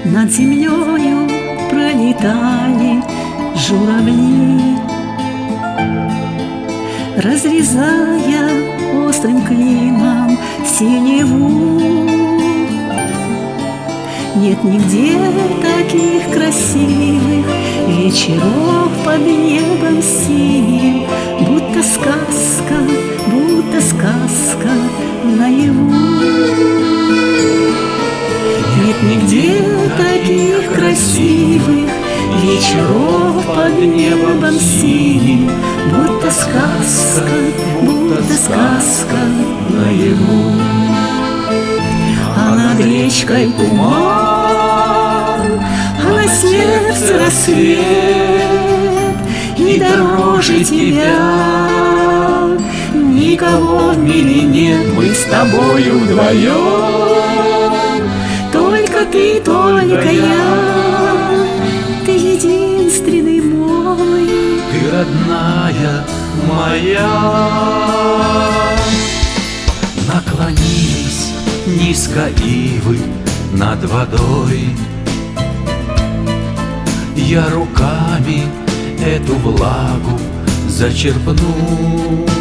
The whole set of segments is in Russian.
Над землею пролетали журавли, разрезая острым клином синеву. Нет нигде таких красивых вечеров под небом синим, будто сказка наяву. Нет нигде таких красивых вечеров под небом синим, будто сказка наяву. А над речкой туман, а на сердце рассвет, и дороже тебя никого в мире нет. Мы с тобою вдвоем, только ты, только я. Ты единственный мой, ты родная моя. Наклонись низко ивы над водой, я руками эту влагу зачерпну,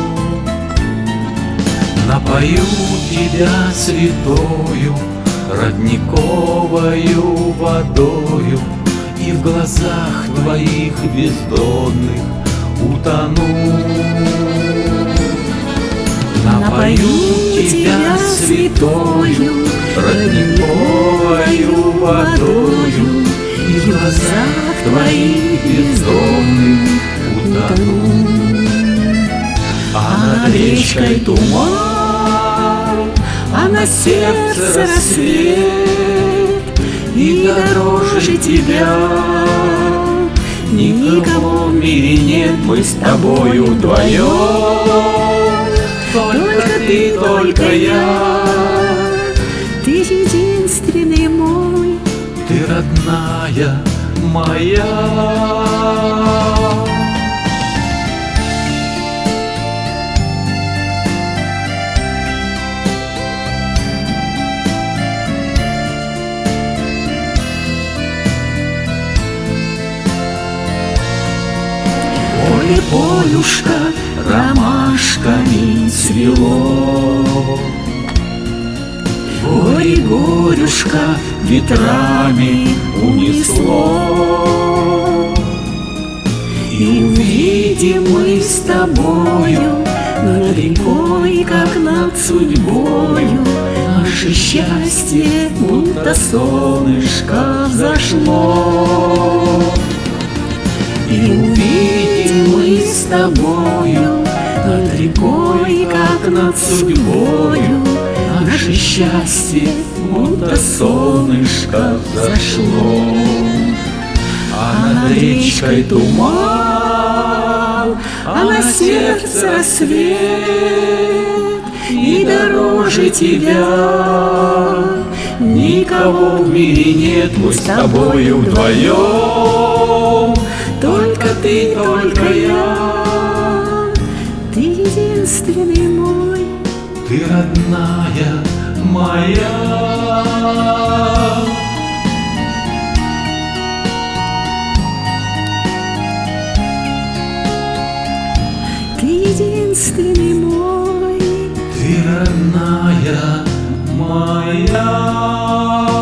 напою тебя святою родниковою водою, и в глазах твоих бездонных утону. Напою тебя святою родниковою водою, и в глазах твоих бездонных утону. А над речкой туман, а на сердце рассвет, и дороже тебя никого в мире нет. Мы с тобою вдвоем, только ты, только я. ты единственный мой, ты родная моя. Поле полюшка ромашками цвело, горе горюшка ветрами унесло. И увидим мы с тобою над рекой, как над судьбою, наше счастье будто солнышко взошло. И увидим мы с тобою над рекой, как над судьбою, наше счастье будто солнышко взошло. А над речкой туман, а на сердце рассвет, и дороже тебя никого в мире нет. Мы с тобою вдвоем, только ты, только я. Ты единственный мой, ты родная моя. ты единственный мой, ты родная моя.